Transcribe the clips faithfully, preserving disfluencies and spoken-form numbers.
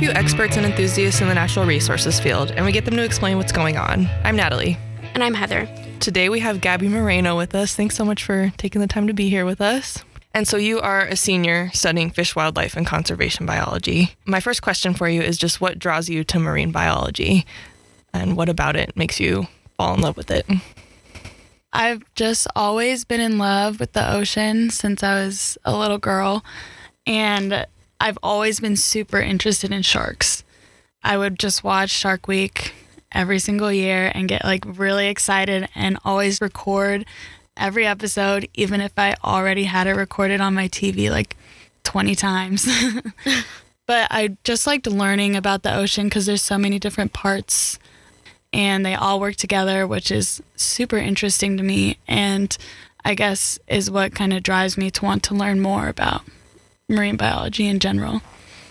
interview experts and enthusiasts in the natural resources field, and we get them to explain what's going on. I'm Natalie. And I'm Heather. Today we have Gabby Moreno with us. Thanks so much for taking the time to be here with us. And so you are a senior studying fish, wildlife, and conservation biology. My first question for you is just what draws you to marine biology, and what about it makes you fall in love with it? I've just always been in love with the ocean since I was a little girl, and I've always been super interested in sharks. I would just watch Shark Week every single year and get like really excited and always record every episode, even if I already had it recorded on my T V like twenty times. But I just liked learning about the ocean because there's so many different parts and they all work together, which is super interesting to me, and I guess is what kind of drives me to want to learn more about marine biology in general.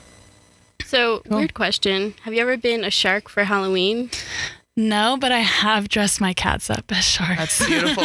So, Cool. Weird question. Have you ever been a shark for Halloween? No, but I have dressed my cats up as sharks. That's beautiful.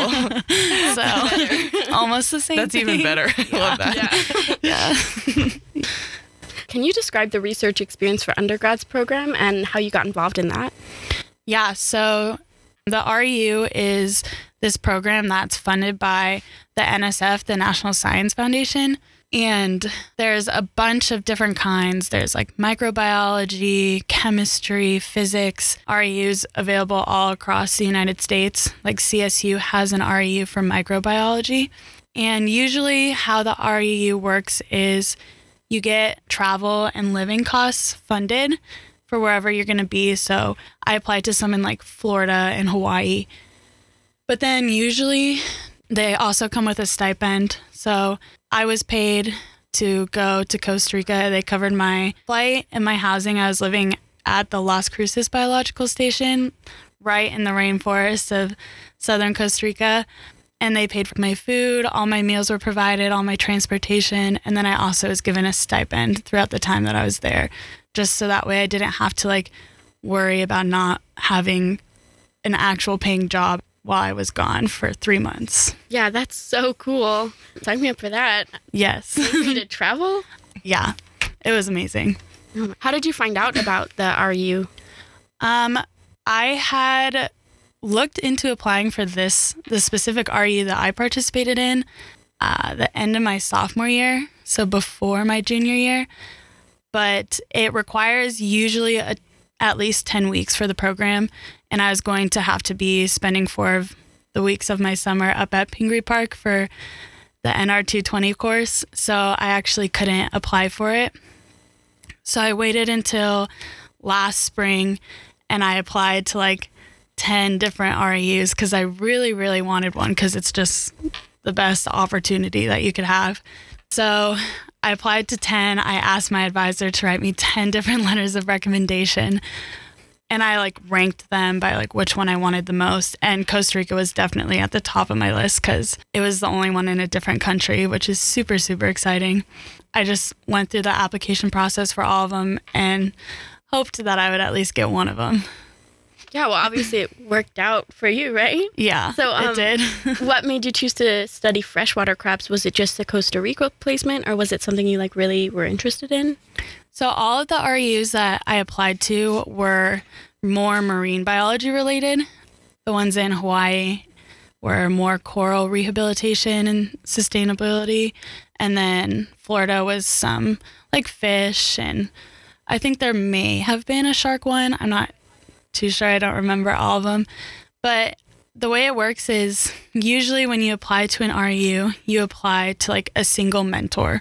So, almost the same That's thing. even better. I love that. Yeah. Can you describe the research experience for undergrads program and how you got involved in that? Yeah, so the R E U is this program that's funded by the N S F, the National Science Foundation. And there's a bunch of different kinds. There's like microbiology, chemistry, physics, R E Us available all across the United States. Like C S U has an R E U for microbiology. And usually how the R E U works is you get travel and living costs funded for wherever you're going to be. So I applied to some in like Florida and Hawaii. But then usually they also come with a stipend. So I was paid to go to Costa Rica. They covered my flight and my housing. I was living at the Las Cruces Biological Station, right in the rainforest of southern Costa Rica. And they paid for my food. All my meals were provided, all my transportation. And then I also was given a stipend throughout the time that I was there, just so that way I didn't have to like worry about not having an actual paying job while I was gone for three months. Yeah, that's so cool. Sign me up for that. Yes. You to travel? Yeah, it was amazing. How did you find out about the R E U? Um, I had looked into applying for this, the specific R E U that I participated in, uh, the end of my sophomore year, so before my junior year. But it requires usually a, at least ten weeks for the program, and I was going to have to be spending four of the weeks of my summer up at Pingree Park for the N R two twenty course, so I actually couldn't apply for it. So I waited until last spring, and I applied to like ten different R E Us because I really, really wanted one because it's just the best opportunity that you could have. So I applied to ten. I asked my advisor to write me ten different letters of recommendation. And I like ranked them by like which one I wanted the most. And Costa Rica was definitely at the top of my list because it was the only one in a different country, which is super, super exciting. I just went through the application process for all of them and hoped that I would at least get one of them. Yeah, well, obviously it worked out for you, right? Yeah, So, um, it did. What made you choose to study freshwater crabs? Was it just the Costa Rica placement, or was it something you like really were interested in? So all of the R E Us that I applied to were more marine biology related. The ones in Hawaii were more coral rehabilitation and sustainability. And then Florida was some like fish, and I think there may have been a shark one. I'm not too sure. I don't remember all of them. But the way it works is usually when you apply to an R E U, you apply to like a single mentor.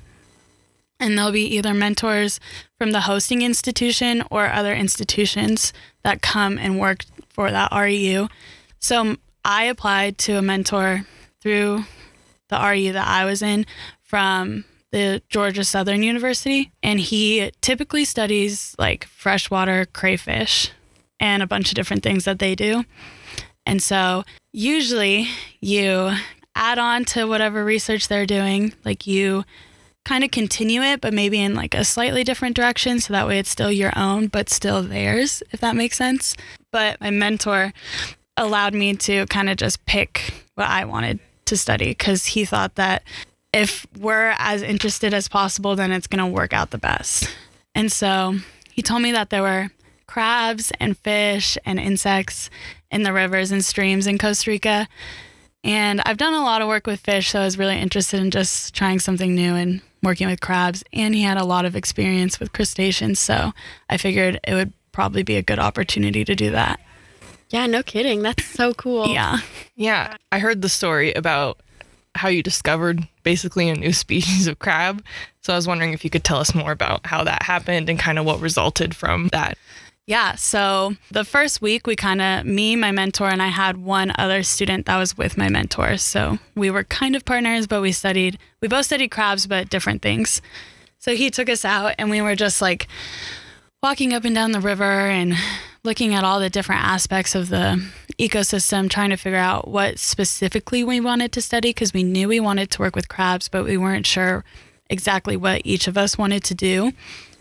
And there'll be either mentors from the hosting institution or other institutions that come and work for that R E U. So I applied to a mentor through the R E U that I was in from the Georgia Southern University. And he typically studies like freshwater crayfish and a bunch of different things that they do. And so usually you add on to whatever research they're doing, like you kind of continue it, but maybe in like a slightly different direction. So that way it's still your own, but still theirs, if that makes sense. But my mentor allowed me to kind of just pick what I wanted to study because he thought that if we're as interested as possible, then it's going to work out the best. And so he told me that there were crabs and fish and insects in the rivers and streams in Costa Rica. And I've done a lot of work with fish, so I was really interested in just trying something new and working with crabs. And he had a lot of experience with crustaceans, so I figured it would probably be a good opportunity to do that. Yeah, no kidding. That's so cool. Yeah. Yeah, I heard the story about how you discovered basically a new species of crab. So I was wondering if you could tell us more about how that happened and kind of what resulted from that. Yeah, so the first week we kind of, me, my mentor, and I had one other student that was with my mentor. So we were kind of partners, but we studied, we both studied crabs, but different things. So he took us out and we were just like walking up and down the river and looking at all the different aspects of the ecosystem, trying to figure out what specifically we wanted to study, because we knew we wanted to work with crabs, but we weren't sure exactly what each of us wanted to do.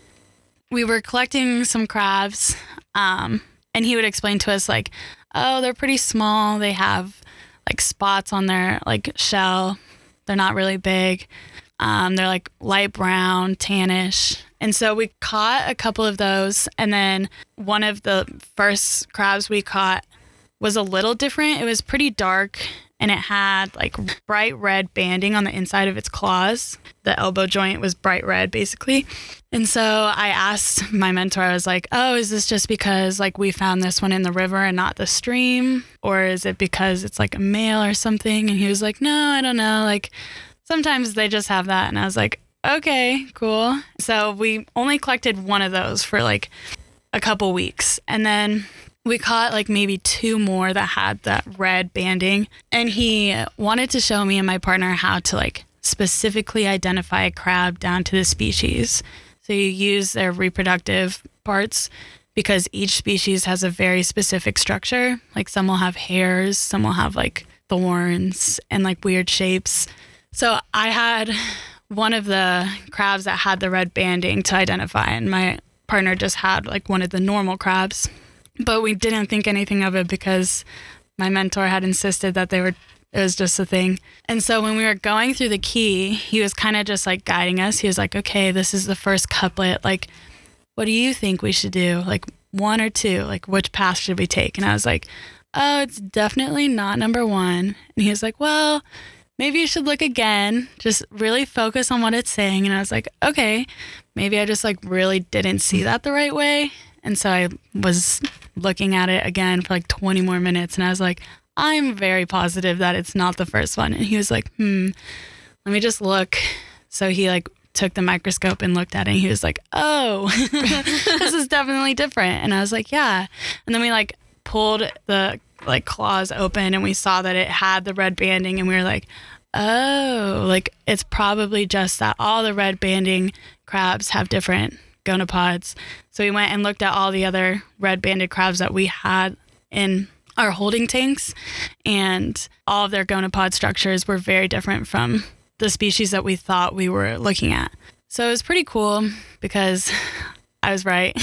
We were collecting some crabs, um, and he would explain to us like, oh, they're pretty small. They have like spots on their like shell. They're not really big. Um, they're like light brown, tannish. And so we caught a couple of those. And then one of the first crabs we caught was a little different. It was pretty dark and it had like bright red banding on the inside of its claws. The elbow joint was bright red basically. And so I asked my mentor, I was like, oh, is this just because like we found this one in the river and not the stream? Or is it because it's like a male or something? And he was like, no, I don't know. Like sometimes they just have that. And I was like, okay, cool. So we only collected one of those for like a couple weeks. And then we caught like maybe two more that had that red banding. And he wanted to show me and my partner how to like specifically identify a crab down to the species. So you use their reproductive parts because each species has a very specific structure. Like some will have hairs, some will have like thorns and like weird shapes. So I had one of the crabs that had the red banding to identify, and my partner just had like one of the normal crabs. But we didn't think anything of it because my mentor had insisted that they were, it was just a thing. And so when we were going through the key, he was kind of just like guiding us. He was like, okay, this is the first couplet. Like, what do you think we should do? Like one or two, like which path should we take? And I was like, oh, it's definitely not number one. And he was like, well, maybe you should look again. Just really focus on what it's saying. And I was like, okay, maybe I just like really didn't see that the right way. And so I was looking at it again for like twenty more minutes. And I was like, I'm very positive that it's not the first one. And he was like, hmm, let me just look. So he like took the microscope and looked at it. And he was like, oh, this is definitely different. And I was like, yeah. And then we like pulled the like claws open and we saw that it had the red banding. And we were like, oh, like it's probably just that all the red banding crabs have different gonopods. So we went and looked at all the other red banded crabs that we had in our holding tanks, and all of their gonopod structures were very different from the species that we thought we were looking at. So it was pretty cool because I was right.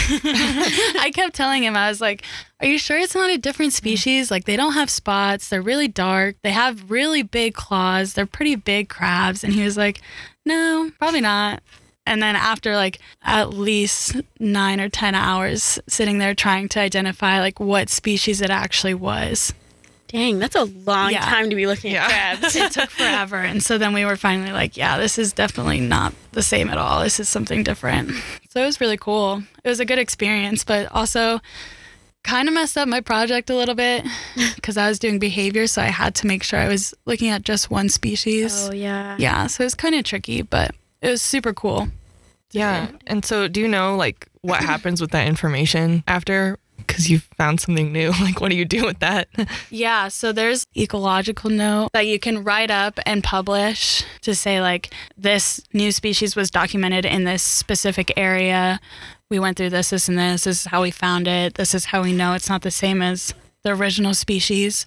I kept telling him, I was like, are you sure it's not a different species? Like they don't have spots. They're really dark. They have really big claws. They're pretty big crabs. And he was like, no, probably not. And then after like at least nine or ten hours sitting there trying to identify like what species it actually was. Dang, that's a long Yeah. time to be looking Yeah. at crabs. It took forever. And so then we were finally like, yeah, this is definitely not the same at all. This is something different. So it was really cool. It was a good experience, but also kind of messed up my project a little bit because I was doing behavior. So I had to make sure I was looking at just one species. Oh, yeah. Yeah. So it was kind of tricky, but it was super cool. Yeah. And so do you know like what happens with that information after? Because you found something new. Like, what do you do with that? Yeah, so there's ecological note that you can write up and publish to say like this new species was documented in this specific area. We went through this, this, and this. This is how we found it. This is how we know it's not the same as the original species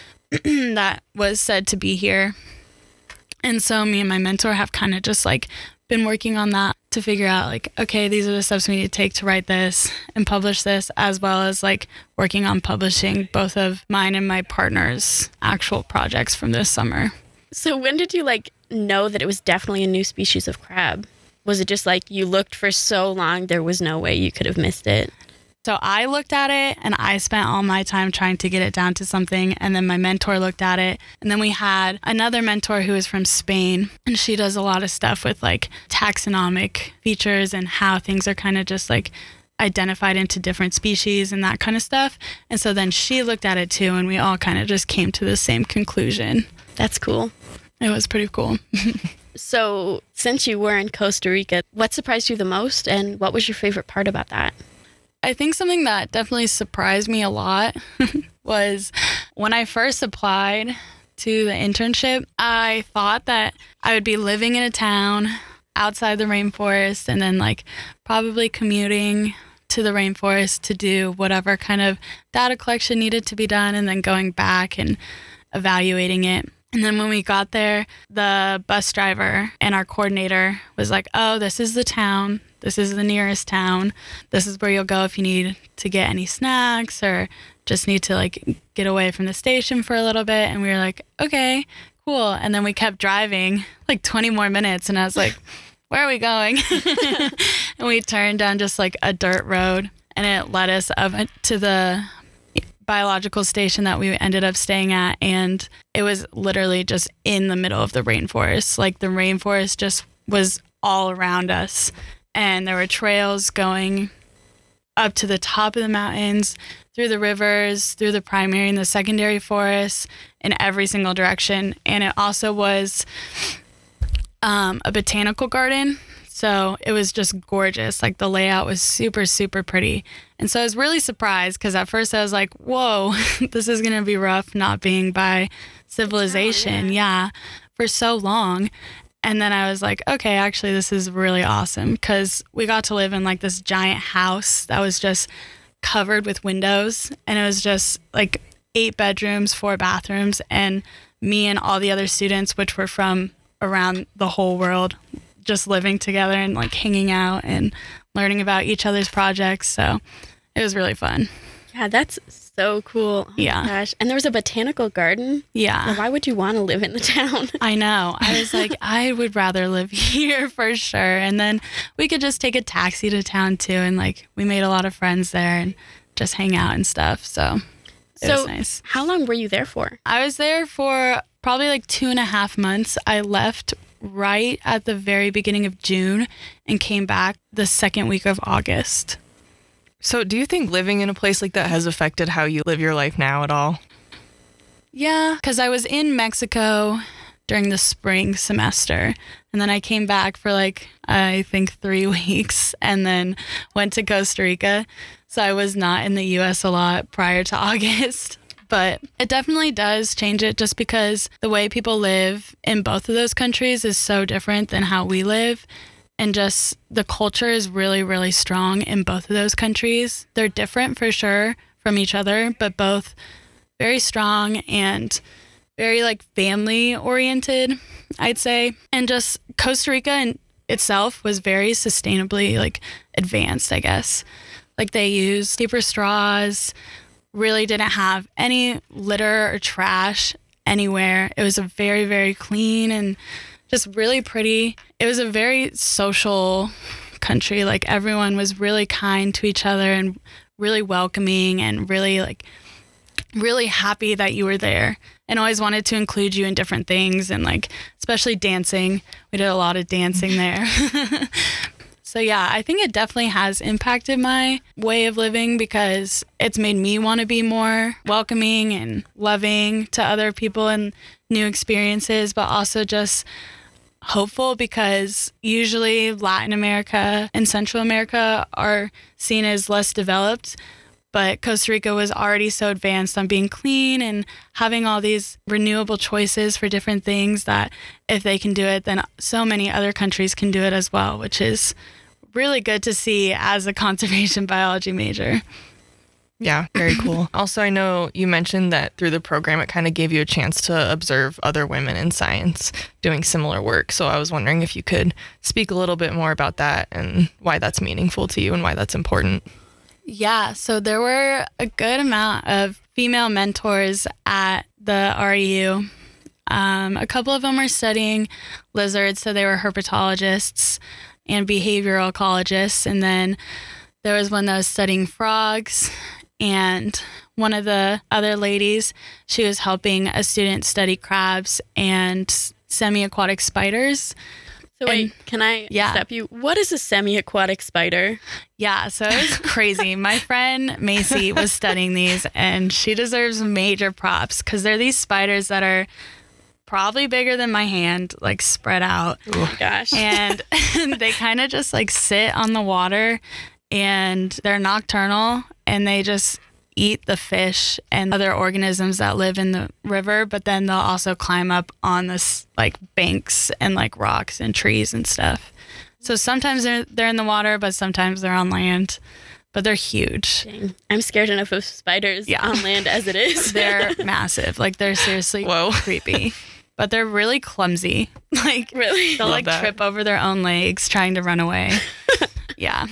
that was said to be here. And so me and my mentor have kind of just like been working on that to figure out like, okay, these are the steps we need to take to write this and publish this, as well as like working on publishing both of mine and my partner's actual projects from this summer. So when did you like know that it was definitely a new species of crab? was it just like you looked for so long, there was no way you could have missed it? So I looked at it and I spent all my time trying to get it down to something. And then my mentor looked at it. And then we had another mentor who is from Spain. And she does a lot of stuff with like taxonomic features and how things are kind of just like identified into different species and that kind of stuff. And so then she looked at it too. And we all kind of just came to the same conclusion. That's cool. It was pretty cool. So since you were in Costa Rica, what surprised you the most? And what was your favorite part about that? I think something that definitely surprised me a lot was when I first applied to the internship, I thought that I would be living in a town outside the rainforest and then like probably commuting to the rainforest to do whatever kind of data collection needed to be done and then going back and evaluating it. And then when we got there, the bus driver and our coordinator was like, oh, this is the town. This is the nearest town. This is where you'll go if you need to get any snacks or just need to like get away from the station for a little bit. And we were like, okay, cool. And then we kept driving like twenty more minutes. And I was like, where are we going? And we turned down just like a dirt road and it led us up to the biological station that we ended up staying at. And it was literally just in the middle of the rainforest. Like the rainforest just was all around us. And there were trails going up to the top of the mountains, through the rivers, through the primary and the secondary forests, in every single direction. And it also was um, a botanical garden. So it was just gorgeous. Like the layout was super, super pretty. And so I was really surprised because at first I was like, whoa, this is going to be rough not being by civilization. Oh, yeah. yeah, for so long. And then I was like, okay, actually, this is really awesome because we got to live in like this giant house that was just covered with windows. And it was just like eight bedrooms, four bathrooms. And me and all the other students, which were from around the whole world, just living together and like hanging out and learning about each other's projects. So it was really fun. Yeah, that's so cool. Oh yeah. My gosh. And there was a botanical garden. Yeah. Now, why would you want to live in the town? I know. I was like, I would rather live here for sure. And then we could just take a taxi to town too. And like we made a lot of friends there and just hang out and stuff. So it so was nice. How long were you there for? I was there for probably like two and a half months. I left right at the very beginning of June and came back the second week of August. So do you think living in a place like that has affected how you live your life now at all? Yeah, because I was in Mexico during the spring semester, and then I came back for like, I think three weeks, and then went to Costa Rica. So I was not in the U S a lot prior to August. But it definitely does change it just because the way people live in both of those countries is so different than how we live. And just the culture is really, really strong in both of those countries. They're different for sure from each other, but both very strong and very like family oriented, I'd say. And just Costa Rica in itself was very sustainably like advanced, I guess. Like they used paper straws, really didn't have any litter or trash anywhere. It was a very, very clean and just really pretty. It was a very social country. Like everyone was really kind to each other and really welcoming and really like really happy that you were there and always wanted to include you in different things and like especially dancing. We did a lot of dancing there. So yeah, I think it definitely has impacted my way of living because it's made me want to be more welcoming and loving to other people and new experiences, but also just hopeful because usually Latin America and Central America are seen as less developed, but Costa Rica was already so advanced on being clean and having all these renewable choices for different things that if they can do it, then so many other countries can do it as well, which is really good to see as a conservation biology major. Yeah, very cool. Also, I know you mentioned that through the program, it kind of gave you a chance to observe other women in science doing similar work. So I was wondering if you could speak a little bit more about that and why that's meaningful to you and why that's important. Yeah, so there were a good amount of female mentors at the R E U. Um, a couple of them were studying lizards, so they were herpetologists. and behavioral ecologists. And then there was one that was studying frogs. And one of the other ladies, she was helping a student study crabs and semi-aquatic spiders. So wait, And- can I yeah. stop you? What is a semi-aquatic spider? Yeah, so it was crazy. My friend Macy was studying these, and she deserves major props because they're these spiders that are probably bigger than my hand, like spread out. Oh my gosh. And they kind of just like sit on the water, and they're nocturnal, and they just eat the fish and other organisms that live in the river, but then they'll also climb up on this like banks and like rocks and trees and stuff. So sometimes they're, they're in the water, but sometimes they're on land, but they're huge. Dang. I'm scared enough of spiders Yeah. on land as it is. They're massive. Like they're seriously Whoa. creepy, but they're really clumsy. Like really. they'll Love like that. trip over their own legs trying to run away. Yeah.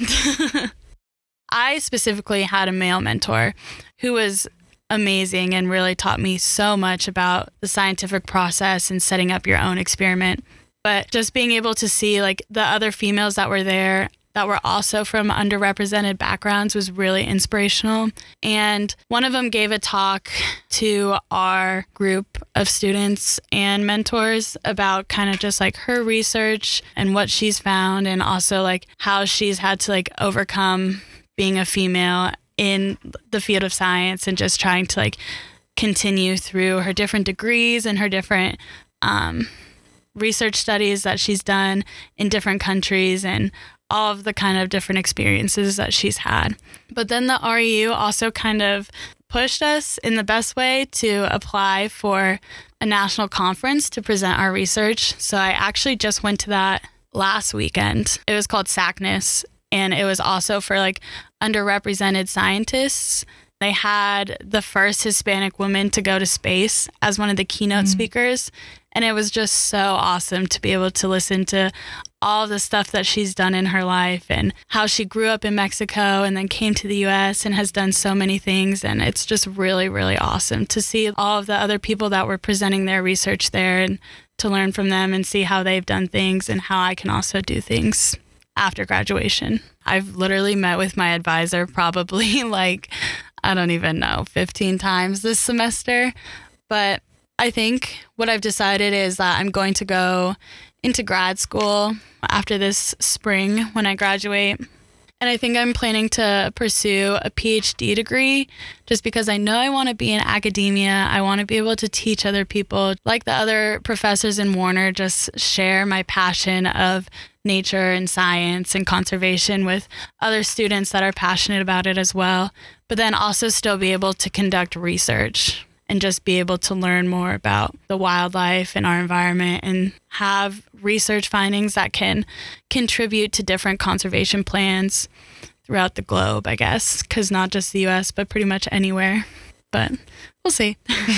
I specifically had a male mentor who was amazing and really taught me so much about the scientific process and setting up your own experiment. But just being able to see like the other females that were there that were also from underrepresented backgrounds was really inspirational. And one of them gave a talk to our group of students and mentors about kind of just like her research and what she's found, and also like how she's had to like overcome being a female in the field of science and just trying to like continue through her different degrees and her different um, research studies that she's done in different countries and all of the kind of different experiences that she's had. But then the R E U also kind of pushed us in the best way to apply for a national conference to present our research. So I actually just went to that last weekend. It was called SACNAS, and it was also for like underrepresented scientists. They had the first Hispanic woman to go to space as one of the keynote mm. speakers. And it was just so awesome to be able to listen to all of the stuff that she's done in her life and how she grew up in Mexico and then came to the U S and has done so many things. And it's just really, really awesome to see all of the other people that were presenting their research there and to learn from them and see how they've done things and how I can also do things after graduation. I've literally met with my advisor probably like, I don't even know, fifteen times this semester. But I think what I've decided is that I'm going to go into grad school after this spring when I graduate. And I think I'm planning to pursue a P H D degree just because I know I want to be in academia. I want to be able to teach other people, like the other professors in Warner, just share my passion of nature and science and conservation with other students that are passionate about it as well, but then also still be able to conduct research and just be able to learn more about the wildlife and our environment and have research findings that can contribute to different conservation plans throughout the globe, I guess, because not just the U S, but pretty much anywhere. But we'll see.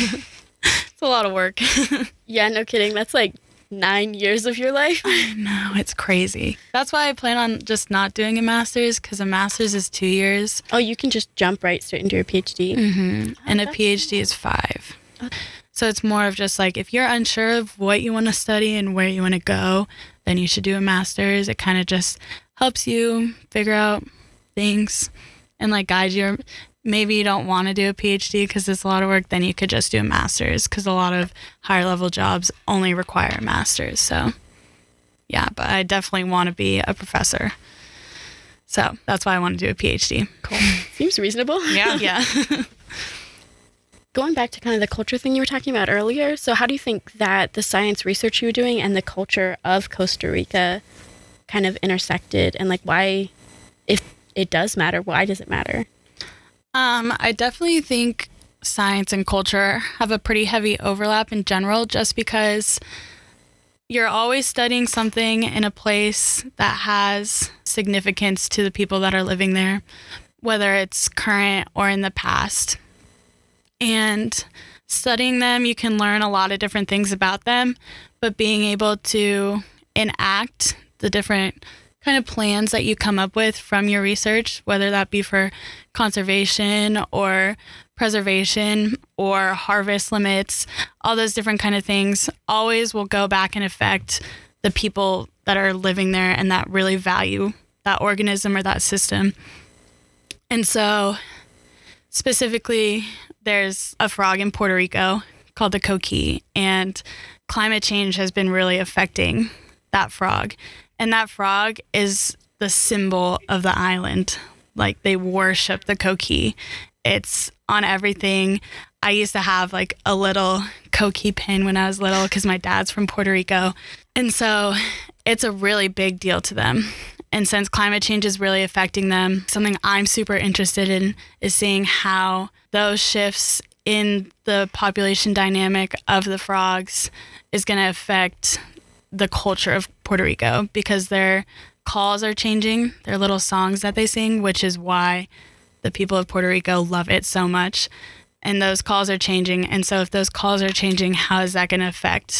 It's a lot of work. Yeah, no kidding. That's like nine years of your life. I know, it's crazy. That's why I plan on just not doing a master's, because a master's is two years. Oh, you can just jump right straight into your P H D. Mm-hmm. Oh, and a that's P H D is five. Okay. So it's more of just like, if you're unsure of what you want to study and where you want to go, then you should do a master's. It kind of just helps you figure out things and like guide you. Maybe you don't want to do a P H D because it's a lot of work, then you could just do a master's, because a lot of higher level jobs only require a master's. So yeah, but I definitely want to be a professor. So that's why I want to do a P H D. Cool. Seems reasonable. Yeah. Yeah. Going back to kind of the culture thing you were talking about earlier, so how do you think that the science research you were doing and the culture of Costa Rica kind of intersected, and like why, if it does matter, why does it matter? Um, I definitely think science and culture have a pretty heavy overlap in general, just because you're always studying something in a place that has significance to the people that are living there, whether it's current or in the past. And studying them, you can learn a lot of different things about them, but being able to enact the different kind of plans that you come up with from your research, whether that be for conservation or preservation or harvest limits, all those different kind of things always will go back and affect the people that are living there and that really value that organism or that system. And so specifically, there's a frog in Puerto Rico called the coquí, and climate change has been really affecting that frog. And that frog is the symbol of the island. Like, they worship the coquí. It's on everything. I used to have like a little coquí pin when I was little because my dad's from Puerto Rico. And so it's a really big deal to them. And since climate change is really affecting them, something I'm super interested in is seeing how those shifts in the population dynamic of the frogs is going to affect the culture of Puerto Rico, because their calls are changing, their little songs that they sing, which is why the people of Puerto Rico love it so much. And those calls are changing. And so if those calls are changing, how is that going to affect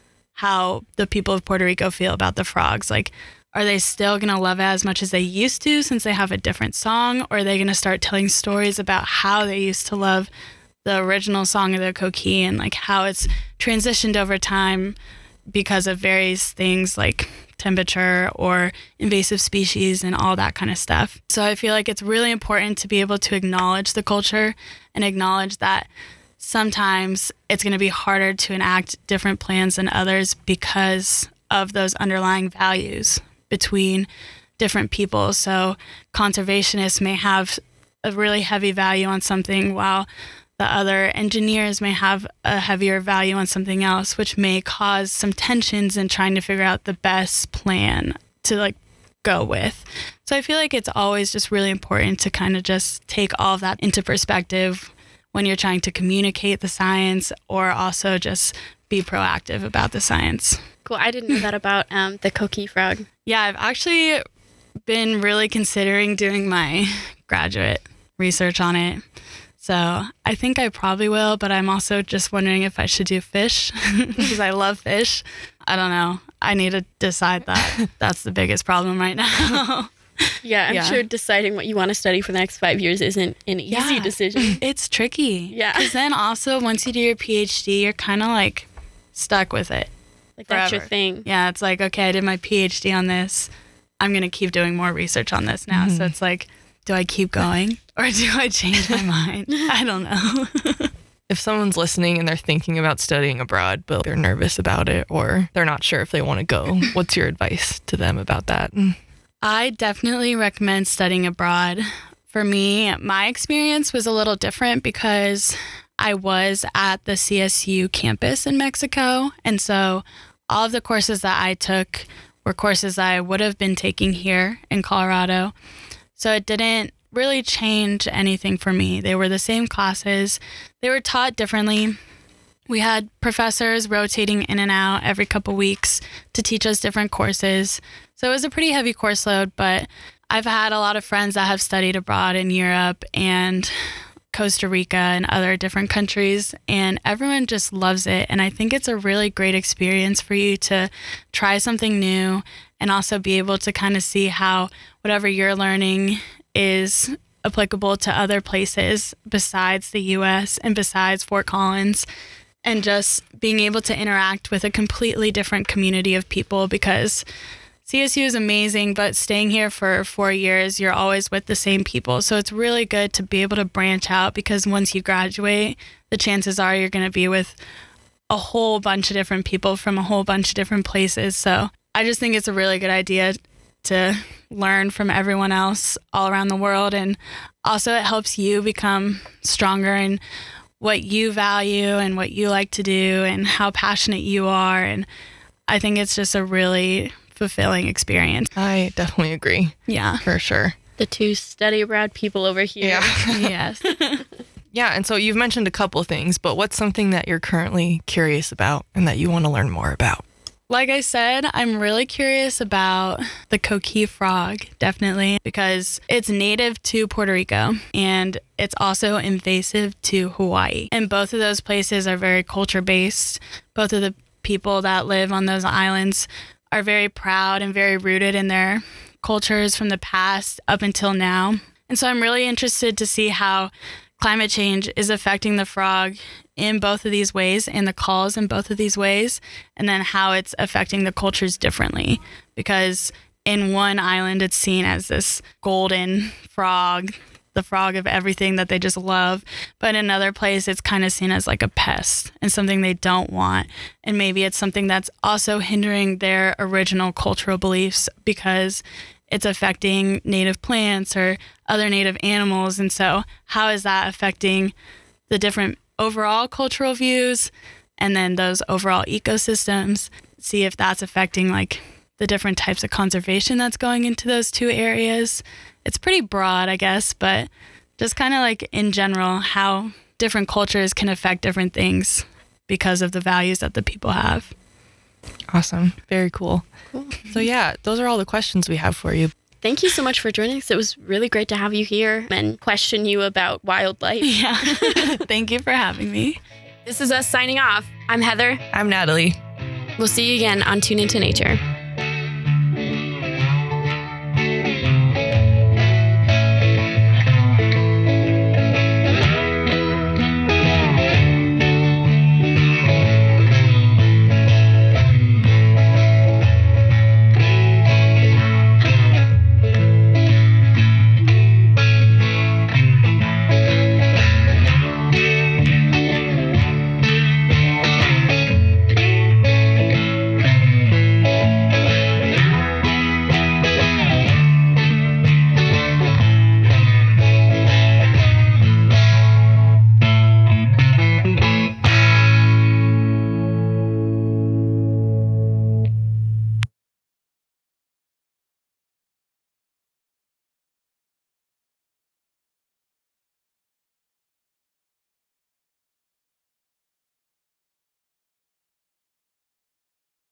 how the people of Puerto Rico feel about the frogs? Like, are they still going to love it as much as they used to since they have a different song? Or are they going to start telling stories about how they used to love the original song of the coquí and like how it's transitioned over time because of various things like temperature or invasive species and all that kind of stuff? So I feel like it's really important to be able to acknowledge the culture and acknowledge that sometimes it's going to be harder to enact different plans than others because of those underlying values between different people. So conservationists may have a really heavy value on something, while the other engineers may have a heavier value on something else, which may cause some tensions in trying to figure out the best plan to like go with. So I feel like it's always just really important to kind of just take all of that into perspective when you're trying to communicate the science, or also just be proactive about the science. Cool. I didn't know that about um, the coquí frog. Yeah, I've actually been really considering doing my graduate research on it. So I think I probably will, but I'm also just wondering if I should do fish because I love fish. I don't know. I need to decide that. That's the biggest problem right now. Yeah, I'm Yeah. sure deciding what you want to study for the next five years isn't an easy Yeah. decision. It's tricky. Yeah. Because then also once you do your PhD, you're kind of like stuck with it. Like, that's your Forever. thing. Yeah, it's like, okay, I did my PhD on this. I'm going to keep doing more research on this now. So it's like, do I keep going or do I change my mind? I don't know. If someone's listening and they're thinking about studying abroad, but they're nervous about it or they're not sure if they want to go, what's your advice to them about that? I definitely recommend studying abroad. For me, my experience was a little different because I was at the C S U campus in Mexico. And so all of the courses that I took were courses I would have been taking here in Colorado. So it didn't really change anything for me. They were the same classes. They were taught differently. We had professors rotating in and out every couple weeks to teach us different courses. So it was a pretty heavy course load, but I've had a lot of friends that have studied abroad in Europe and Costa Rica and other different countries, and everyone just loves it. And I think it's a really great experience for you to try something new and also be able to kind of see how whatever you're learning is applicable to other places besides the U S and besides Fort Collins, and just being able to interact with a completely different community of people, because C S U is amazing, but staying here for four years, you're always with the same people. So it's really good to be able to branch out, because once you graduate, the chances are you're going to be with a whole bunch of different people from a whole bunch of different places. So I just think it's a really good idea to learn from everyone else all around the world. And also it helps you become stronger in what you value and what you like to do and how passionate you are. And I think it's just a really fulfilling experience. I definitely agree. Yeah. For sure. The two study abroad people over here. Yeah. Yes. Yeah. And so you've mentioned a couple things, but what's something that you're currently curious about and that you want to learn more about? Like I said, I'm really curious about the coquí frog, definitely, because it's native to Puerto Rico and it's also invasive to Hawaii. And both of those places are very culture-based. Both of the people that live on those islands are very proud and very rooted in their cultures from the past up until now. And so I'm really interested to see how climate change is affecting the frog in both of these ways and the calls in both of these ways, and then how it's affecting the cultures differently. Because in one island, it's seen as this golden frog, the frog of everything that they just love. But in another place, it's kind of seen as like a pest and something they don't want. And maybe it's something that's also hindering their original cultural beliefs because it's affecting native plants or other native animals. And so how is that affecting the different overall cultural views and then those overall ecosystems? See if that's affecting like the different types of conservation that's going into those two areas. It's pretty broad, I guess, but just kind of like in general, how different cultures can affect different things because of the values that the people have. Awesome. Very cool. Cool. So yeah, those are all the questions we have for you. Thank you so much for joining us. It was really great to have you here and question you about wildlife. Yeah. Thank you for having me. This is us signing off. I'm Heather. I'm Natalie. We'll see you again on Tune Into Nature.